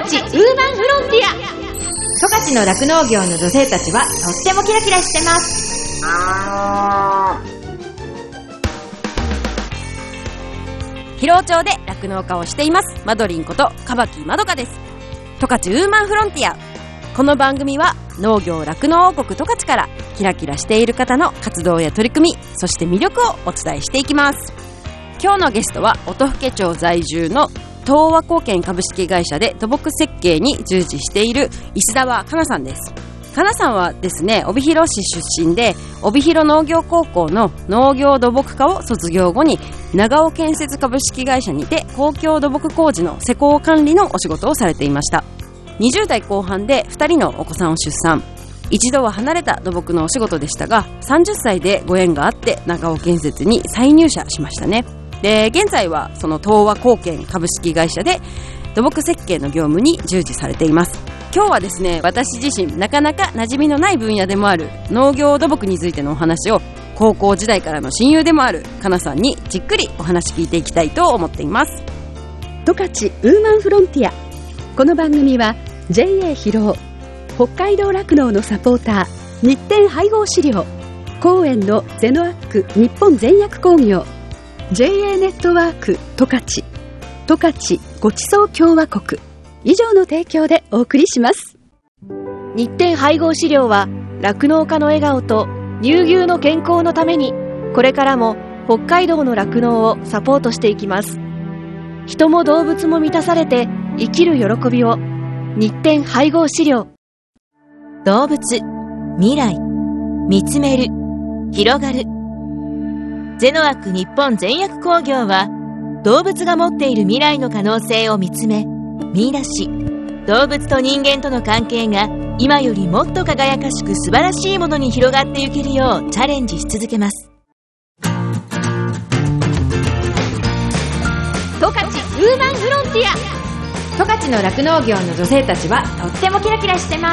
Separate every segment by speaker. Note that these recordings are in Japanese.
Speaker 1: 十勝ウーマンフロンティア。十勝の酪農業の女性たちはとってもキラキラしてます。
Speaker 2: 広尾町で酪農家をしていますマドリンことカバキまどかです。十勝ウーマンフロンティア。この番組は農業酪農王国十勝からキラキラしている方の活動や取り組み、そして魅力をお伝えしていきます。今日のゲストは音更町在住の東和貢献株式会社で土木設計に従事している石澤香奈さんです。香奈さんはですね、帯広市出身で帯広農業高校の農業土木科を卒業後に長尾建設株式会社にて公共土木工事の施工管理のお仕事をされていました。20代後半で2人のお子さんを出産。一度は離れた土木のお仕事でしたが、30歳でご縁があって長尾建設に再入社しましたね。で、現在はその東和貢献株式会社で土木設計の業務に従事されています。今日はですね、私自身なかなか馴染みのない分野でもある農業土木についてのお話を高校時代からの親友でもあるかなさんにじっくりお話聞いていきたいと思っています。
Speaker 3: 十勝ウーマンフロンティア。この番組は JA 広尾、北海道酪農のサポーター日展配合飼料、公園のゼノアック日本全薬工業、 JA ネットワーク十勝、十勝ごちそう共和国以上の提供でお送りします。
Speaker 4: 日展配合飼料は酪農家の笑顔と乳牛の健康のために、これからも北海道の酪農をサポートしていきます。人も動物も満たされて生きる喜びを。日展配合飼料。
Speaker 5: 動物、未来、見つめる、広がる。ゼノアック日本全薬工業は動物が持っている未来の可能性を見つめ見出し、動物と人間との関係が今よりもっと輝かしく素晴らしいものに広がっていけるようチャレンジし続けます。
Speaker 1: 十勝ウーマンフロンティア。十勝の酪農業の女性たちはとってもキラキラしてます。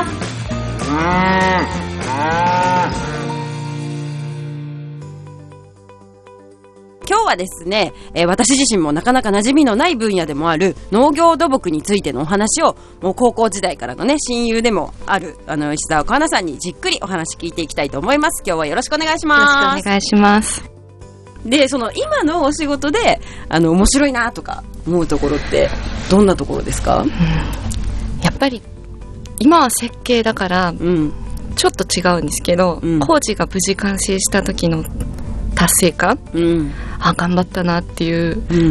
Speaker 2: 今日はですね、私自身もなかなか馴染みのない分野でもある農業土木についてのお話を、もう高校時代からのね親友でもある石澤香奈さんにじっくりお話聞いていきたいと思います。今日はよろしくお願いします。
Speaker 6: よろしくお願いします。
Speaker 2: で、その今のお仕事で面白いなとか思うところってどんなところですか？
Speaker 6: やっぱり今は設計だから、ちょっと違うんですけど、工事が無事完成した時の達成感、頑張ったなっていう、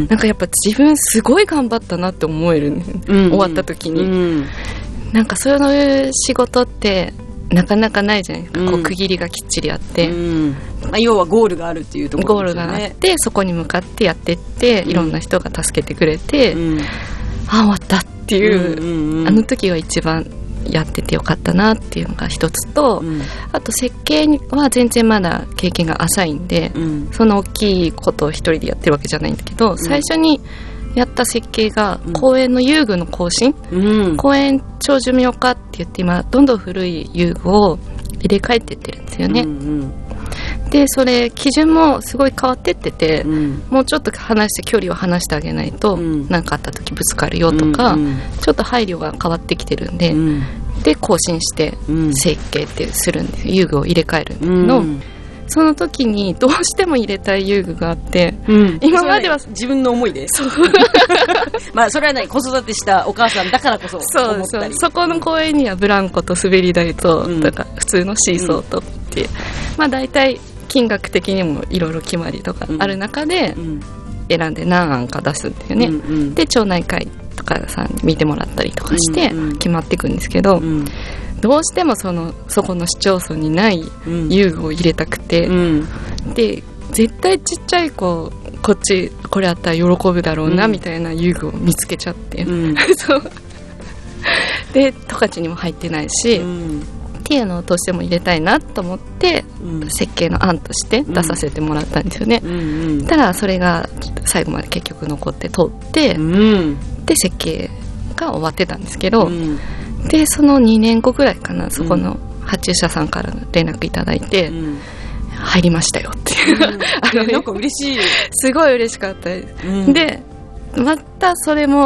Speaker 6: なんかやっぱ自分すごい頑張ったなって思える、終わった時に、なんかそういう仕事ってなかなかないじゃないですか、こう区切りがきっちりあって、
Speaker 2: 要はゴールがあるっていうところですよね。
Speaker 6: ゴールがあって、そこに向かってやってって、いろんな人が助けてくれて、終わったっていう、あの時は一番やっててよかったなっていうのが一つと、あと設計は全然まだ経験が浅いんで、そんな大きいことを一人でやってるわけじゃないんだけど、最初にやった設計が公園の遊具の更新、公園長寿命化って言って今どんどん古い遊具を入れ替えてってるんですよね。でそれ基準もすごい変わってってて、もうちょっと離して距離を離してあげないと何かあった時ぶつかるよとか、ちょっと配慮が変わってきてるんで、で更新して設計ってするんです。遊具を入れ替えるの、その時にどうしても入れたい遊具があって、今までは
Speaker 2: 自分の思いでまあそれはね、子育てしたお母さんだからこそ思ったり、
Speaker 6: そこの公園にはブランコと滑り台と、だから普通のシーソーとって、まあ大体金額的にもいろいろ決まりとかある中で選んで何案か出すんだよね、で町内会とかさんに見てもらったりとかして決まっていくんですけど、どうしてもそこの市町村にない遊具を入れたくて、で絶対ちっちゃい子これあったら喜ぶだろうなみたいな遊具を見つけちゃって、そうで十勝にも入ってないし、っていうのをどうしても入れたいなと思って、設計の案として出させてもらったんですよね。ただそれが最後まで結局残って通って、で設計が終わってたんですけど、でその2年後ぐらいかな、そこの発注者さんから連絡いただいて、入りましたよっていう、
Speaker 2: なんか嬉しい、
Speaker 6: すごい嬉しかったです、でまたそれも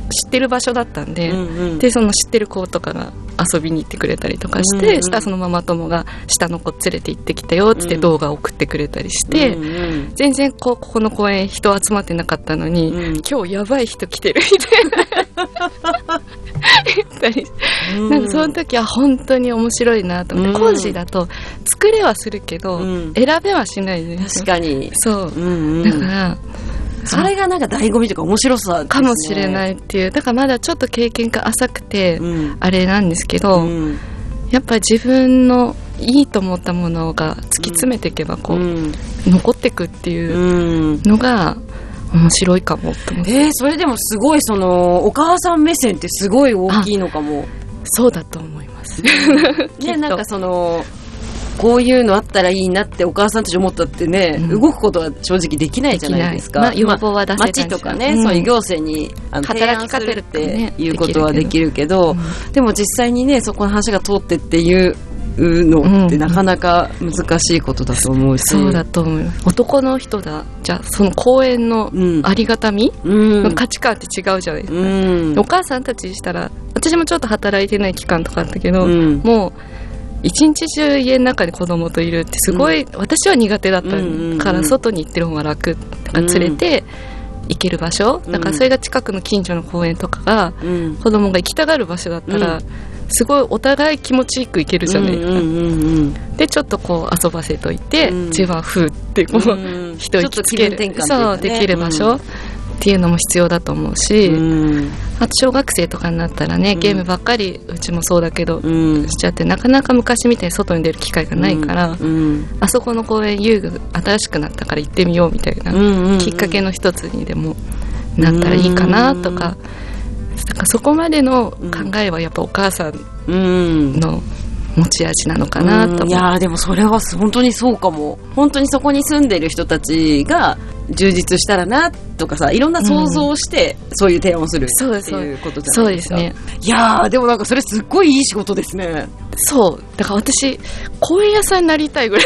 Speaker 6: 知ってる場所だったんで、
Speaker 2: うんうん、
Speaker 6: でその知ってる子とかが遊びに行ってくれたりとかして、うんうん、したらそのママ友が下の子連れて行ってきたよって動画を送ってくれたりして、うんうん、全然ここの公園人集まってなかったのに、うん、今日やばい人来てるみたいな言ったり、なんかその時は本当に面白いなと思って、工事だと作れはするけど、選べはしないんですよ。
Speaker 2: 確かに
Speaker 6: そう、だから
Speaker 2: それがなんか醍醐味とか面白さですね、
Speaker 6: かもしれないっていう。だからまだちょっと経験が浅くて、あれなんですけど、やっぱり自分のいいと思ったものが突き詰めていけばこう、残っていくっていうのが面白いかもと思って、
Speaker 2: それでもすごいそのお母さん目線ってすごい大きいのかも。
Speaker 6: そうだと思います
Speaker 2: ね、なんかそのこういうのあったらいいなってお母さんたち思ったってね、動くことは正直できないじゃないですか。
Speaker 6: まあ、要望は出せない
Speaker 2: 町とかね、そういう行政に
Speaker 6: 働きかけるって
Speaker 2: いうことはできるけど、でも実際にねそこの話が通ってっていうのってなかなか難しいことだと思うし、
Speaker 6: そうだと思います。男の人だ、じゃあその公園のありがたみ、の価値観って違うじゃないですか、お母さんたちしたら、私もちょっと働いてない期間とかあったけど、もう一日中家の中で子供といるってすごい、私は苦手だったから外に行ってる方が楽だから連れて行ける場所、だからそれが近くの近所の公園とかが、子供が行きたがる場所だったら、すごいお互い気持ちよく行けるじゃないですか、でちょっとこう遊ばせといて、自分はふーってこう、一息つける、そうできる場所っていうのも必要だと思うし、あと小学生とかになったらね、ゲームばっかりうちもそうだけど、しちゃって、なかなか昔みたいに外に出る機会がないから、あそこの公園遊具新しくなったから行ってみようみたいな、きっかけの一つにでもなったらいいかなとか、だからそこまでの考えはやっぱお母さんの持ち味なのかなと思う。
Speaker 2: いやでもそれは本当にそうかも。本当にそこに住んでる人たちが充実したらなとかさ、いろんな想像をしてそういう提案をするっていうことじゃないですか。
Speaker 6: そうですね。
Speaker 2: いやでもなんかそれすっごいいい仕事ですね。
Speaker 6: そうだから私公園屋さんになりたいぐらい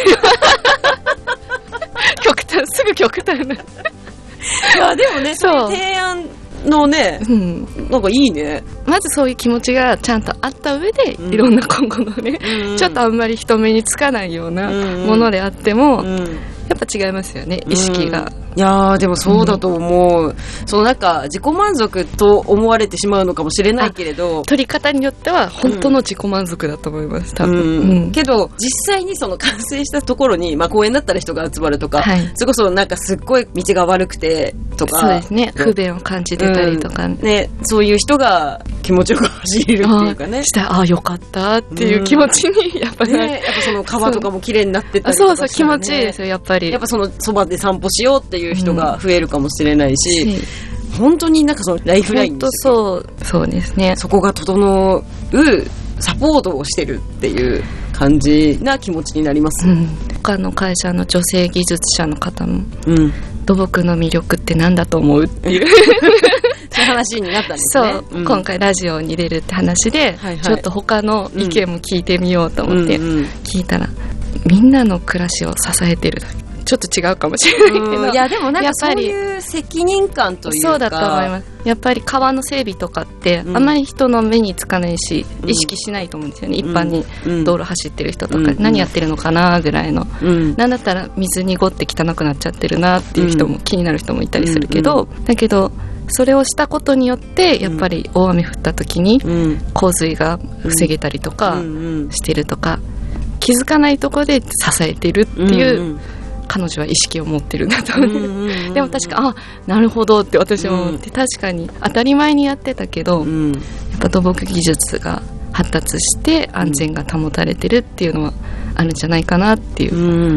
Speaker 6: すぐ極端な。い
Speaker 2: やでもね、そういう提案のね、なんかいいね。
Speaker 6: まずそういう気持ちがちゃんとあった上で、いろんな今後のね、ちょっとあんまり人目につかないようなものであっても、やっぱ違いますよね、意識が。
Speaker 2: いやでもそうだと思う、そのなんか自己満足と思われてしまうのかもしれないけれど、
Speaker 6: 取り方によっては本当の自己満足だと思います、多分、
Speaker 2: けど実際にその完成したところに、公園だったら人が集まるとか、それこそなんかすっごい道が悪くてとか、
Speaker 6: そうですね、不便を感じてたりとか、
Speaker 2: ね、そういう人が気持ちよく走れるっていうかね、
Speaker 6: よかったっていう気持ちにやっぱ
Speaker 2: ね、やっぱその川とかも綺麗になってたりとか、
Speaker 6: そう気持ちいいですよ、やっぱり。
Speaker 2: やっぱそのそばで散歩しようっていう人が増えるかもしれないし、本当になんかそのライフラインですよね。
Speaker 6: そうですね。
Speaker 2: そこが整うサポートをしてるっていう感じな気持ちになります。
Speaker 6: 他の会社の女性技術者の方も、土木の魅力って何だと思うっていう
Speaker 2: そういう話になったんですね。
Speaker 6: そう、今回ラジオに出るって話で、ちょっと他の意見も聞いてみようと思って聞いたら、みんなの暮らしを支えてる。ちょっと違うかもしれないけど、
Speaker 2: いやでもなんかそういう責任感というか、
Speaker 6: そうだと思います。やっぱり川の整備とかってあまり人の目につかないし、意識しないと思うんですよね、一般に道路走ってる人とか、何やってるのかなぐらいの、なんだったら水濁って汚くなっちゃってるなっていう人も、気になる人もいたりするけど、だけどそれをしたことによってやっぱり大雨降った時に洪水が防げたりとかしてるとか、気づかないところで支えてるっていう彼女は意識を持ってるんだと思う。でも確かなるほどって私も思って、確かに当たり前にやってたけど、やっぱ土木技術が発達して安全が保たれてるっていうのはあるんじゃないかなっていう、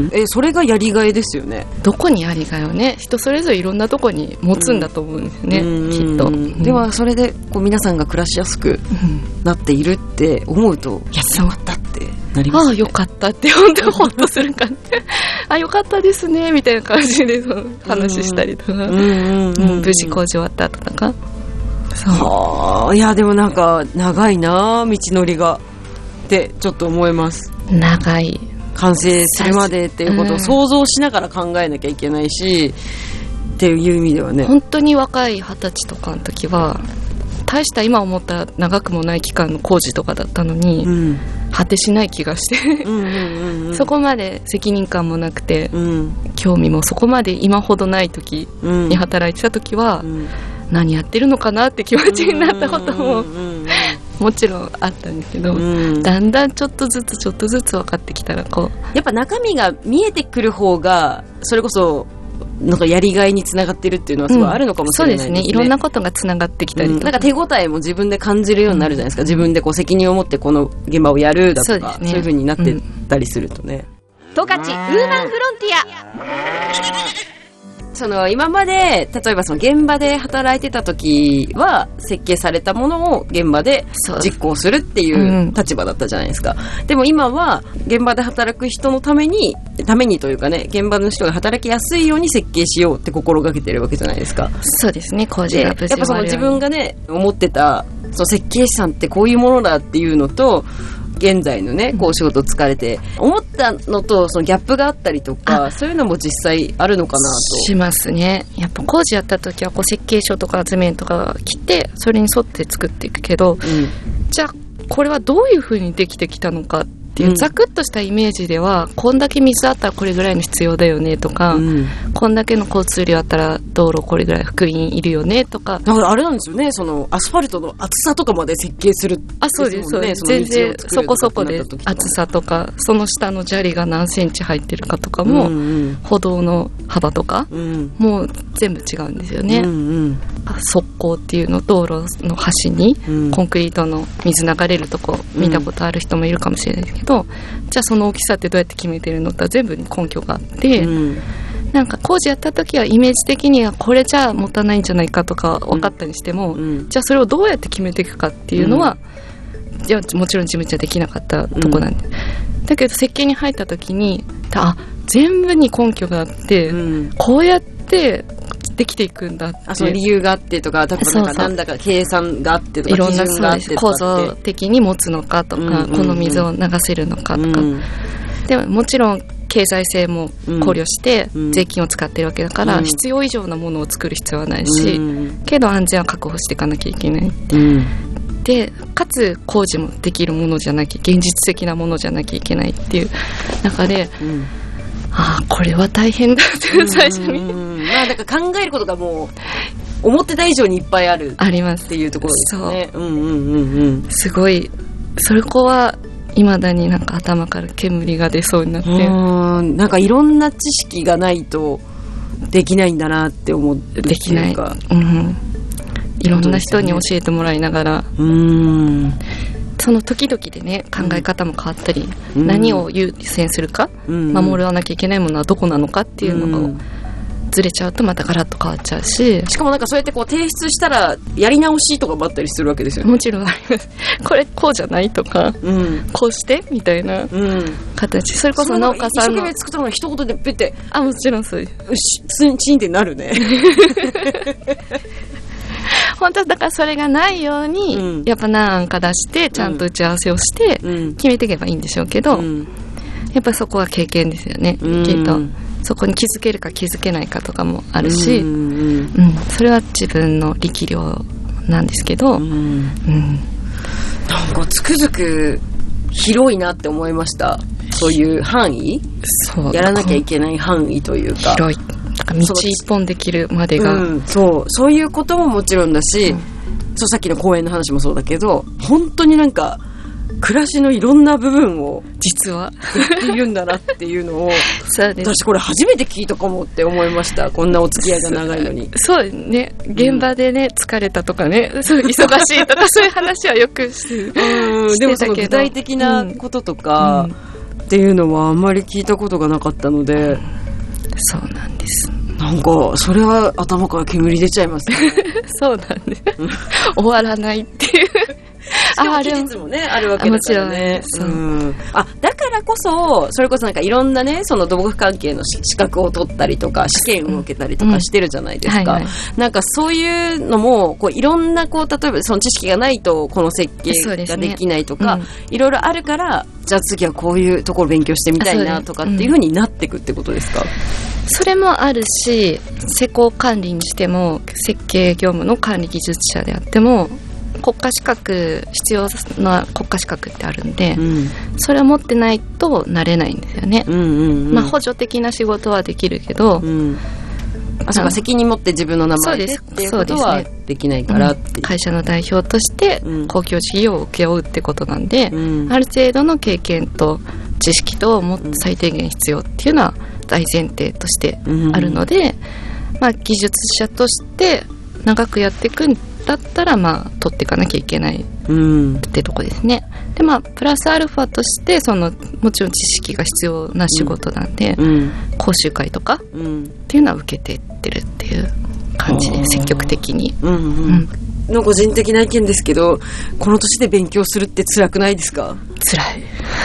Speaker 2: それがやりがいですよね。
Speaker 6: どこにやりがいをね、人それぞれいろんなとこに持つんだと思うんですよね、きっと。
Speaker 2: ではそれでこう皆さんが暮らしやすくなっているって思うと、やってよかったってなりますね。
Speaker 6: よかったって本当ほっとする感じよかったですねみたいな感じでその話したりとか、無事工事終わった後とか。
Speaker 2: いやでもなんか長いな道のりがってちょっと思います。
Speaker 6: 長い、
Speaker 2: 完成するまでっていうことを想像しながら考えなきゃいけないし、っていう意味ではね、
Speaker 6: 本当に若い20歳とかの時は大した今思ったら長くもない期間の工事とかだったのに、果てしない気がしてそこまで責任感もなくて、興味もそこまで今ほどない時に働いてた時は、何やってるのかなって気持ちになったことももちろんあったんですけど、だんだんちょっとずつ分かってきたら
Speaker 2: やっぱ中身が見えてくる方がそれこそなんかやりがいにつながってるっていうのはすごいあるのかもしれないですね。
Speaker 6: そうですね。いろんなことがつながってきたりとか、
Speaker 2: なんか手応えも自分で感じるようになるじゃないですか。自分で責任を持ってこの現場をやるだとか、そういう風になってったりするとね。
Speaker 1: 十勝ウーマンフロンティア。
Speaker 2: 今まで例えば現場で働いてた時は設計されたものを現場で実行するっていう立場だったじゃないですか。でも今は現場で働く人のためにというかね、現場の人が働きやすいように設計しようって心がけてるわけじゃないですか。
Speaker 6: そうですね。工事が無事終わるように。
Speaker 2: やっぱ自分がね思ってた設計士さんってこういうものだっていうのと現在のね仕事疲れて思ったのとギャップがあったりとか、そういうのも実際あるのかなと
Speaker 6: しますね。やっぱ工事やった時は設計書とか図面とか来てそれに沿って作っていくけど、じゃあこれはどういう風にできてきたのかっていうざくっとしたイメージでは、こんだけ水あったらこれぐらいの必要だよねとか、こんだけの交通量あったら道路これぐらい幅員いるよねとか。
Speaker 2: だからあれなんですよね、アスファルトの厚さとかまで設計する、
Speaker 6: そうですそうです。全然そこそこで厚さとかその下の砂利が何センチ入ってるかとかも、歩道の幅とか、もう全部違うんですよね。側溝っていうの、道路の端にコンクリートの水流れるとこ見たことある人もいるかもしれないですけど、じゃあその大きさってどうやって決めてるのって全部に根拠があって、なんか工事やった時はイメージ的にはこれじゃ持たないんじゃないかとか分かったにしても、じゃあそれをどうやって決めていくかっていうのは、じゃあもちろん自分じゃできなかったとこなんで、だけど設計に入った時に全部に根拠があって、こうやってできていくんだっていう、
Speaker 2: その理由があってとか、例えばなんだか計算があってとか、
Speaker 6: いろんな
Speaker 2: 基準があってとか
Speaker 6: 構造的に持つのかとか、この水を流せるのかとか、でももちろん経済性も考慮して税金を使ってるわけだから、必要以上なものを作る必要はないし、けど安全は確保していかなきゃいけない、でかつ工事もできるものじゃなきゃ、現実的なものじゃなきゃいけないっていう中で、これは大変だって最初に、
Speaker 2: だから考えることがもう思ってた以上にいっぱいあるっていうところですね。
Speaker 6: すごいそこは未だになんか頭から煙が出そうになって、
Speaker 2: なんかいろんな知識がないとできないんだなって思ってるっていうか、
Speaker 6: いろんな人に教えてもらいながら、その時々でね考え方も変わったり、何を優先するか、守らなきゃいけないものはどこなのかっていうのがずれちゃうとまたガラッと変わっちゃうし、
Speaker 2: しかもなんかそうやって提出したらやり直しとかもあったりするわけですよね。
Speaker 6: もちろんあります。これこうじゃないとか、こうしてみたいな形、それこそ農家さんの
Speaker 2: 一生懸命作ったのが一言でペッて、
Speaker 6: もちろんそうです。
Speaker 2: チンってなるね。
Speaker 6: 本当だからそれがないように、やっぱ何案か出してちゃんと打ち合わせをして決めていけばいいんでしょうけど、やっぱそこは経験ですよね、きっと。そこに気づけるか気づけないかとかもあるし、それは自分の力量なんですけど、なん
Speaker 2: かつくづく広いなって思いました。そういう範囲、やらなきゃいけない範囲というか、
Speaker 6: 広い。道一本できるまでが、
Speaker 2: そういうことももちろんだし、さっきの公園の話もそうだけど、本当になんか暮らしのいろんな部分を
Speaker 6: 実は
Speaker 2: やっているんだなっていうのを
Speaker 6: そうです。
Speaker 2: 私これ初めて聞いたかもって思いました。こんなお付き合いが長いのに。
Speaker 6: そうですね。現場でね、疲れたとかね、そう忙しいとかそういう話はよくして
Speaker 2: でもその具体的なこととかっていうのはあんまり聞いたことがなかったので、
Speaker 6: そうなんです。
Speaker 2: なんかそれは頭から煙出ちゃいますね。
Speaker 6: そうなんです。終わらないっていう。
Speaker 2: しかも期日もねあるわけだからね。だからこそそれこそなんかいろんなね、その土木関係の資格を取ったりとか試験を受けたりとかしてるじゃないですか。なんかそういうのもいろんな例えばその知識がないとこの設計ができないとか、いろいろあるから、じゃあ次はこういうところ勉強してみたいなとかっていう風になっていくってことですか？
Speaker 6: それもあるし、施工管理にしても設計業務の管理技術者であっても国家資格必要な国家資格ってあるんで、
Speaker 2: うん、
Speaker 6: それを持ってないとなれないんですよね、
Speaker 2: うんうんうん、
Speaker 6: まあ、補助的な仕事はできるけど、
Speaker 2: うん、そうか、責任持って自分の名前でっていうことはできないからっていう、
Speaker 6: 会社の代表として公共事業を請け負うってことなんで、
Speaker 2: うん、
Speaker 6: ある程度の経験と知識とも最低限必要っていうのは大前提としてあるので、まあ、技術者として長くやっていくんだったら、まあ、取っていかなきゃいけないってとこですね。で、まあ、プラスアルファとしてもちろん知識が必要な仕事なんで、講習会とかっていうのは受けていってるっていう感じで、積極的に、
Speaker 2: の個人的な意見ですけど、この年で勉強するって辛くないですか？
Speaker 6: 辛い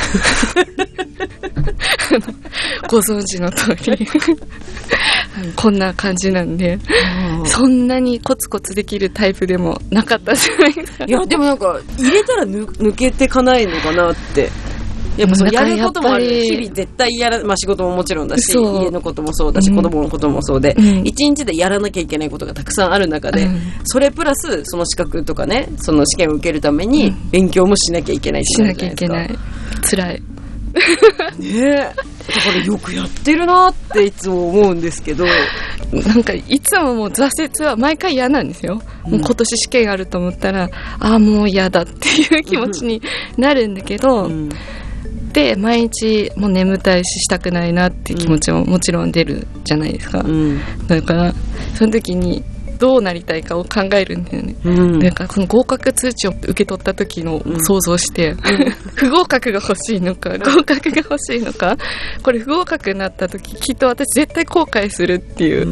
Speaker 6: ご存知の通りこんな感じなんで、そんなにコツコツできるタイプでもなかったじゃないですか。
Speaker 2: いや、でもなんか入れたら抜けてかないのかなって。やっぱやることもある。日々絶対まあ仕事ももちろんだし、家のこともそうだし、子供のこともそうで、一日でやらなきゃいけないことがたくさんある中で、それプラスその資格とかね、その試験を受けるために勉強もしなきゃいけない
Speaker 6: しなきゃいけない。辛い
Speaker 2: ねえ、だからよくやってるなっていつも思うんですけど、
Speaker 6: なんかいつももう挫折は毎回嫌なんですよ、もう今年試験あると思ったら、ああもう嫌だっていう気持ちになるんだけど、で毎日もう眠たいししたくないなっていう気持ちももちろん出るじゃないですか、だからその時にどうなりたいかを考えるんだよね、なんかその合格通知を受け取った時の想像して、不合格が欲しいのか合格が欲しいのか、これ不合格になった時きっと私絶対後悔するっていう、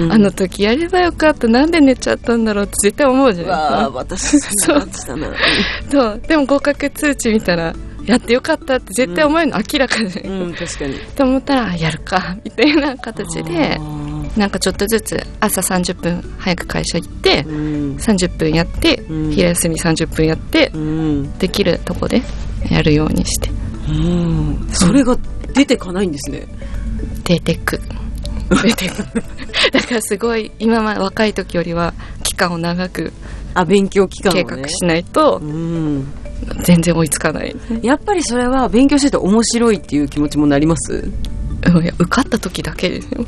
Speaker 6: あの時やればよかった、なんで寝ちゃったんだろうって絶対思うじゃないですか。
Speaker 2: わー、私そんな感じだな
Speaker 6: そうでも合格通知見たらやってよかったって絶対思えるの明らかじゃないですか、
Speaker 2: 確かに
Speaker 6: と思ったらやるかみたいな形で、なんかちょっとずつ朝30分早く会社行って、30分やって、昼休み30分やって、できるとこでやるようにして、
Speaker 2: それが出てかないんですね。
Speaker 6: 出てくだからすごい今まで若い時よりは期間を長く
Speaker 2: 勉強期間を、ね、
Speaker 6: 計画しないと、全然追いつかない。
Speaker 2: やっぱりそれは勉強してて面白いっていう気持ちもなります？
Speaker 6: いや、受かった時だけですよ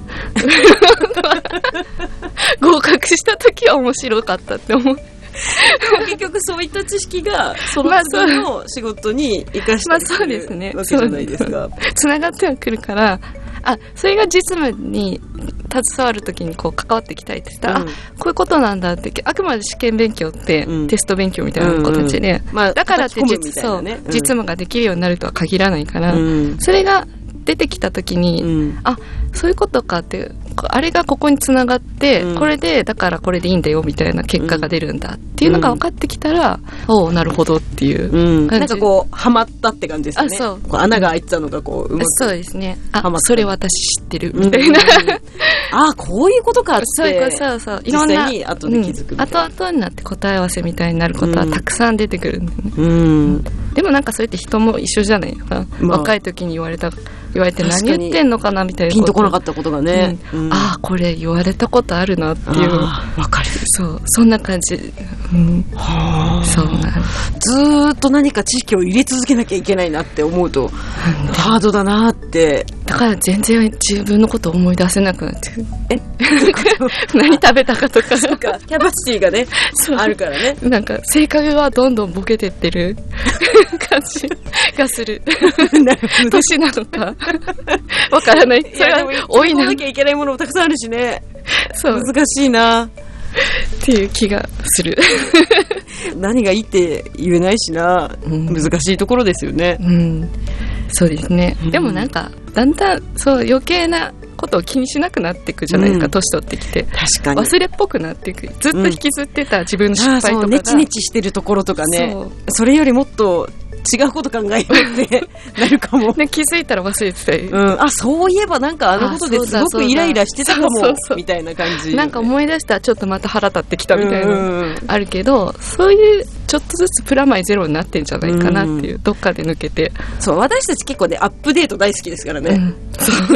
Speaker 6: 合格した時は面白かったって思う
Speaker 2: 結局そういった知識がその次の仕事に生かしたりするわけじゃないですか。
Speaker 6: つながってはくるから、それが実務に携わるときにこう関わっていきたいって言ったら、こういうことなんだって、あくまで試験勉強って、テスト勉強みたいな形で、だからって実務ができるようになるとは限らないから、それが出てきたときに、そういうことかって、あれがここにつながって、これでだからこれでいいんだよみたいな結果が出るんだっていうのが分かってきたら、おなるほどっていう感じ、
Speaker 2: なんかこうハマったって感じですね。そうこう穴が開いてたのがこううまく、
Speaker 6: そうですね、それ私知ってるみたいな、
Speaker 2: こういうことかって、
Speaker 6: そういろんな
Speaker 2: 実際に後で気づくみたいな、
Speaker 6: 後々になって答え合わせみたいになることはたくさん出てくるんだよね、でもなんかそれって人も一緒じゃないですか、若い時に言われて何言ってんのかなみたいな
Speaker 2: ピンとこなかったことがね、
Speaker 6: これ言われたことあるなっていう、
Speaker 2: わかる、
Speaker 6: そんな感じ、そうなん
Speaker 2: ずーっと何か知識を入れ続けなきゃいけないなって思うとハードだなって。
Speaker 6: だから全然自分のこと思い出せなくなって何食べたかとか
Speaker 2: そうか、キャパシティがねあるからね、
Speaker 6: なんか性格がどんどんボケてってる感じがする年なのかわからない。それは多いなきゃいけないものもたくさんあるしね、難しいなっていう気がする
Speaker 2: 何がいいって言えないしな、難しいところですよね、
Speaker 6: そうですね、でもなんかだんだん余計なことを気にしなくなっていくじゃないですか、年取ってきて。
Speaker 2: 確かに
Speaker 6: 忘れっぽくなっていく、ずっと引きずってた自分の失敗とかが、
Speaker 2: ネチネチしてるところとかね、それよりもっと違うこと考えようってなるかも
Speaker 6: 気づいたら忘れてた、
Speaker 2: そういえばなんかあのことですごくイライラしてたかもみたいな感じ、
Speaker 6: なんか思い出したらちょっとまた腹立ってきたみたいなあるけど、そういうちょっとずつプラマイゼロになってんじゃないかなっていう、どっかで抜けて。
Speaker 2: 私たち結構ねアップデート大好きですからね、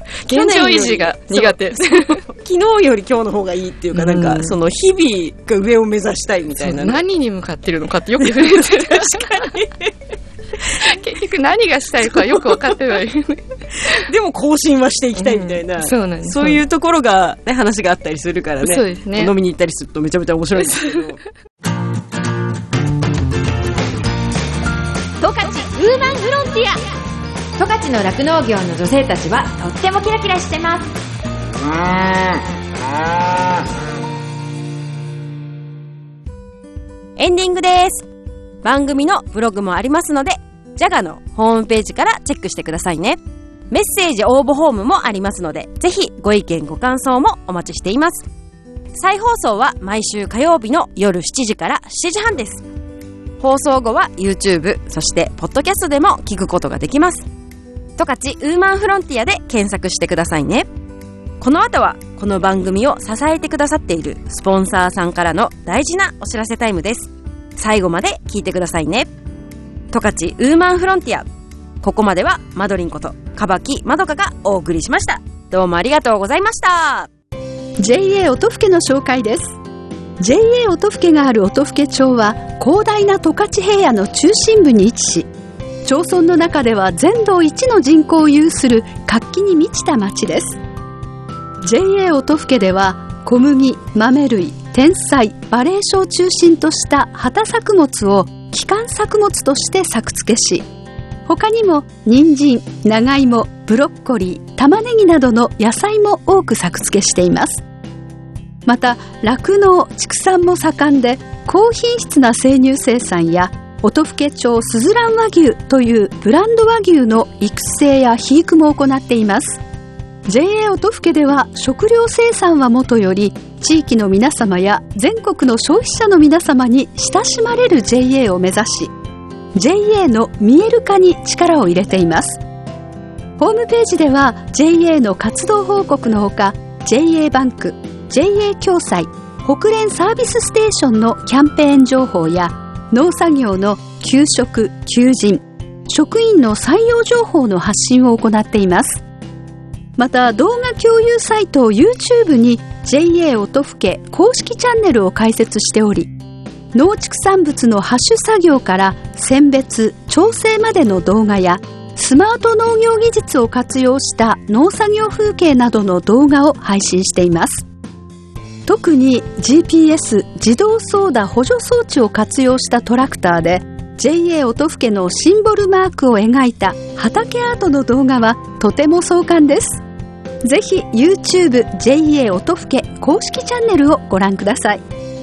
Speaker 6: 現状維持が苦手。
Speaker 2: 昨日より今日の方がいいっていうか、なんか、その日々が上を目指したいみたいな、ね。
Speaker 6: 何に向かってるのかってよく触れてる。確かに。結局何がしたいかよく分かってない。
Speaker 2: でも更新はしていきたいみたいな。
Speaker 6: そうなんです。
Speaker 2: そういうところが、ね、話があったりするからね。
Speaker 6: そうですね。
Speaker 2: 飲みに行ったりするとめちゃめちゃ面白いですけど。
Speaker 1: 十勝ウーマンフロンティア。十勝の酪農業の女性たちはとってもキラキラしてます。
Speaker 2: エンディングです。番組のブログもありますので、ジャガのホームページからチェックしてくださいね。メッセージ応募フォームもありますので、ぜひご意見ご感想もお待ちしています。再放送は毎週火曜日の夜7時から7時半です。放送後は YouTube、そしてポッドキャストでも聞くことができます。十勝ウーマンフロンティアで検索してくださいね。この後はこの番組を支えてくださっているスポンサーさんからの大事なお知らせタイムです。最後まで聞いてくださいね。十勝ウーマンフロンティア、ここまではマドリンことかばきまどかがお送りしました。どうもありがとうございました。
Speaker 3: JA 音更の紹介です。 JA 音更がある音更町は広大な十勝平野の中心部に位置し、町村の中では全道一の人口を有する活気に満ちた町です。 JA 音更では小麦、豆類、天菜、馬鈴薯を中心とした畑作物を基幹作物として作付けし、他にも人参、長芋、ブロッコリー、玉ねぎなどの野菜も多く作付けしています。また酪農・畜産も盛んで、高品質な生乳生産や音更町すずらん和牛というブランド和牛の育成や肥育も行っています。 JA 音更では食料生産はもとより、地域の皆様や全国の消費者の皆様に親しまれる JA を目指し、 JA の見える化に力を入れています。ホームページでは JA の活動報告のほか、 JA バンク、 JA 共済、北連サービスステーションのキャンペーン情報や、農作業の給食・求人、職員の採用情報の発信を行っています。また動画共有サイト YouTube に JA 音更公式チャンネルを開設しており、農畜産物の播種作業から選別・調整までの動画や、スマート農業技術を活用した農作業風景などの動画を配信しています。特に GPS 自動操舵補助装置を活用したトラクターで JA 音更のシンボルマークを描いた畑アートの動画はとても壮観です。ぜひ YouTube JA 音更公式チャンネルをご覧ください。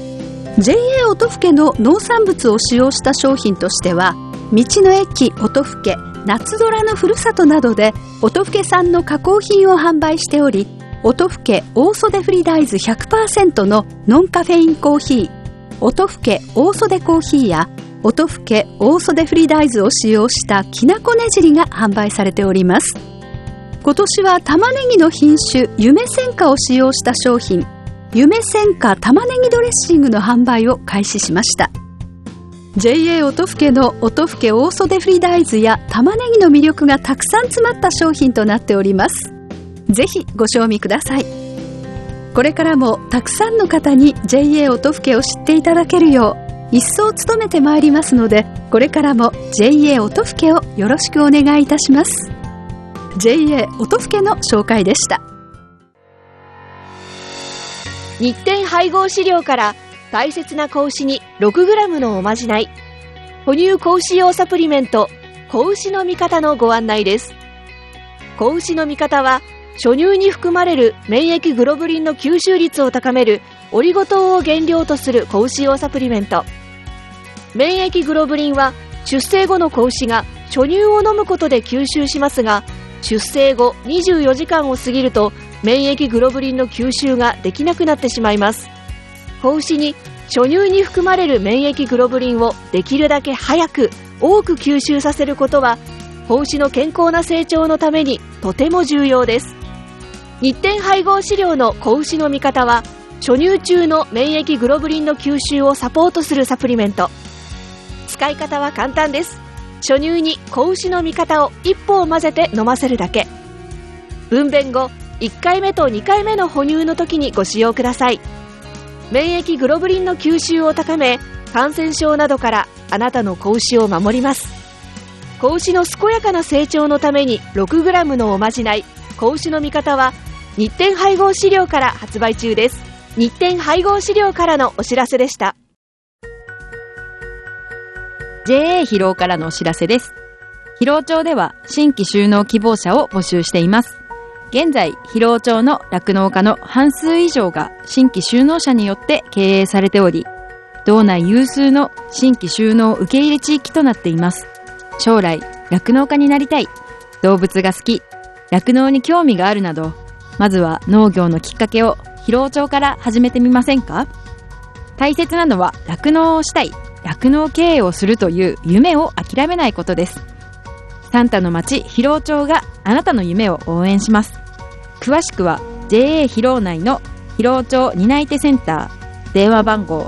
Speaker 3: JA 音更の農産物を使用した商品としては、道の駅音更、夏空のふるさとなどで音更産の加工品を販売しており、音更大袖振り大豆 100% のノンカフェインコーヒー、音更大袖コーヒーや音更大袖振り大豆を使用したきなこねじりが販売されております。今年は玉ねぎの品種夢戦果を使用した商品、夢戦果玉ねぎドレッシングの販売を開始しました。 JA 音更の音更大袖振り大豆や玉ねぎの魅力がたくさん詰まった商品となっております。ぜひご賞味ください。これからもたくさんの方に JA 音更を知っていただけるよう一層努めてまいりますので、これからも JA 音更をよろしくお願いいたします。 JA 音更の紹介でした。
Speaker 4: 日展配合飼料から大切な子牛に 6g のおまじない、哺乳子牛用サプリメント子牛の味方のご案内です。子牛の味方は初乳に含まれる免疫グロブリンの吸収率を高めるオリゴ糖を原料とする子牛用サプリメント。免疫グロブリンは出生後の子牛が初乳を飲むことで吸収しますが、出生後24時間を過ぎると免疫グロブリンの吸収ができなくなってしまいます。子牛に初乳に含まれる免疫グロブリンをできるだけ早く多く吸収させることは子牛の健康な成長のためにとても重要です。日展配合飼料の子牛の味方は初乳中の免疫グロブリンの吸収をサポートするサプリメント。使い方は簡単です。初乳に子牛の味方を1本混ぜて飲ませるだけ。 分娩後1回目と2回目の哺乳の時にご使用ください。免疫グロブリンの吸収を高め、感染症などからあなたの子牛を守ります。子牛の健やかな成長のために 6g のおまじない子牛の味方は日展配合飼料から発売中です。日展配合飼料からのお知らせでした。
Speaker 2: JA 疲労からのお知らせです。疲労町では新規就農希望者を募集しています。現在、疲労町の酪農家の半数以上が新規就農者によって経営されており、道内有数の新規就農受け入れ地域となっています。将来、酪農家になりたい、動物が好き、酪農に興味があるなど、まずは農業のきっかけを疲労町から始めてみませんか？大切なのは酪農をしたい、酪農経営をするという夢を諦めないことです。サンタの町疲労町があなたの夢を応援します。詳しくは JA 疲労内の疲労町担い手センター、電話番号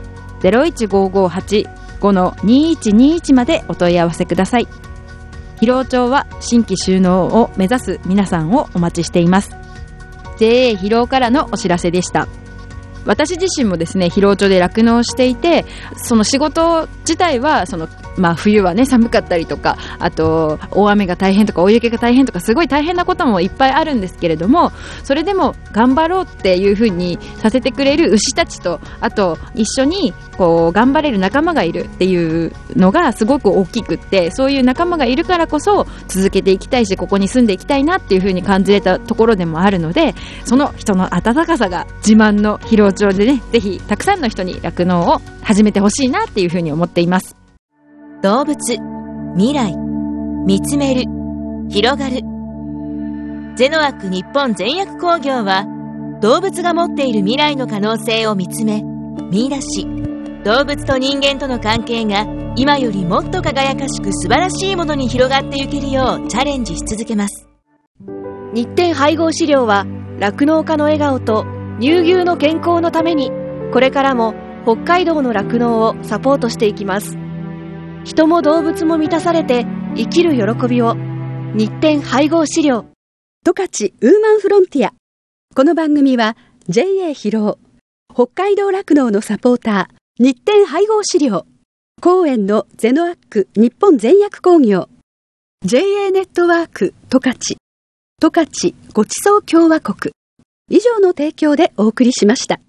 Speaker 2: 015585-2121 までお問い合わせください。疲労町は新規就農を目指す皆さんをお待ちしています。 JA 疲労からのお知らせでした。私自身もですね、疲労町で酪農していて、その仕事自体は冬はね寒かったりとか、あと大雨が大変とか大雪が大変とか、すごい大変なこともいっぱいあるんですけれども、それでも頑張ろうっていう風にさせてくれる牛たちと、あと一緒にこう頑張れる仲間がいるっていうのがすごく大きくって、そういう仲間がいるからこそ続けていきたいし、ここに住んでいきたいなっていう風に感じれたところでもあるので、その人の温かさが自慢の疲労町でね、ぜひたくさんの人に酪農を始めてほしいなっていう風に思っています。
Speaker 5: 動物、未来、見つめる、広がる。ゼノアック日本全薬工業は、動物が持っている未来の可能性を見つめ、見出し、動物と人間との関係が今よりもっと輝かしく素晴らしいものに広がっていけるようチャレンジし続けます。
Speaker 4: 日展配合飼料は酪農家の笑顔と乳牛の健康のために、これからも北海道の酪農をサポートしていきます。人も動物も満たされて生きる喜びを。日展配合飼料。
Speaker 3: 十勝ウーマンフロンティア。この番組は JA 疲労、北海道酪農のサポーター、日展配合飼料、公園のゼノアック日本全薬工業、JA ネットワーク十勝、十勝ごちそう共和国以上の提供でお送りしました。